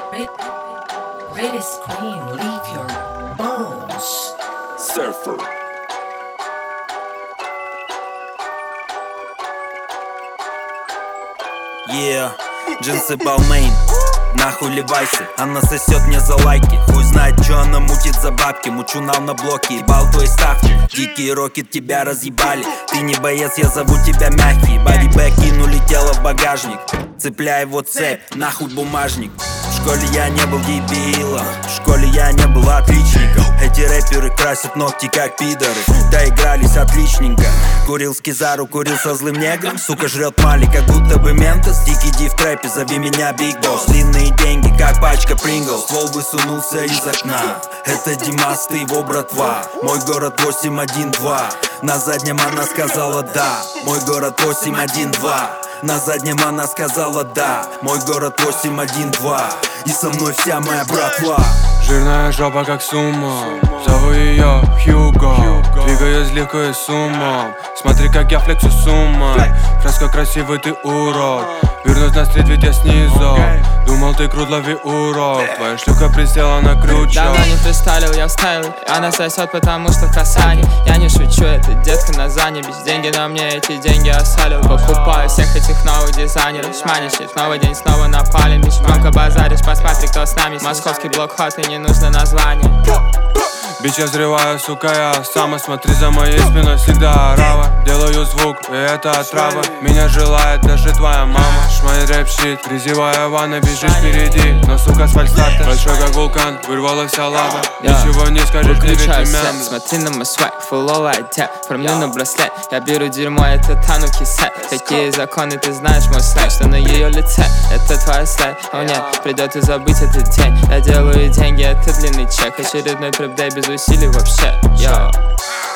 Red screen, leave your bones. Surfer. Yeah, джинсы Balmain. Нахуй ливайся, она сосет мне за лайки. Хуй знает, что она мутит за бабки. Мучунал на блоке, ебал твой ставки. Дикий рокет, тебя разъебали. Ты не боец, я зову тебя мягкий. Бодибэк кинули тело в багажник. Цепляй его цепь, нахуй бумажник. В школе я не был дебилом, в школе я не был отличником. Эти рэперы красят ногти как пидоры. Доигрались отличненько. Курил скизару, курил со злым негром. Сука жрет мали, как будто бы ментос. Дикий ди в трэпе, зови меня Big Boss. Длинные деньги, как пачка Принглс. Ствол высунулся из окна. Это Димас, ты его братва. Мой город 812. На заднем она сказала да. Мой город 812. На заднем она сказала да. Мой город 812. И со мной вся моя братва. Жирная жопа как сумма, зову ее Хьюго. Двигаюсь легко и с умом. Смотри, как я флексу с умой. Фреска красивый, ты урод. Вернусь на стрит, ведь я снизу. Думал, ты крут, лови урок. Твоя шлюха присела на крючок. Давно не фристайлил, я вставил. Она сосет, потому что в касане. Я не шучу, это детка на зане. Без деньги на мне эти деньги осалил. Покупаю всех этих новых дизайнеров. Шманишь, новый день снова напалим. Бич, громко базаришь, посмотри, кто с нами. Московский блокхот, и не нужно название. Бич, я взрываю, сука, я сама. Смотри, за моей спиной всегда орава. Делаю звук, и это отрава. Меня желает даже твоя мама. Шмай рэп-щит, грязевая ванна. Бежишь впереди, но, сука, с фальстарта. Большой как вулкан, вырвалась вся лава. Ничего не скажешь, ты ведь имя. Смотри на мой свайк, фулловый оттеп. Промню на браслет, я беру дерьмо, это Тануки сет. Какие законы, ты знаешь мой сленг. Что на ее лице, это твой след. О нет, придет и забыть этот день. Я делаю деньги, это длинный чек. Очередной трэп-дэй без усилий вообще. Йоу.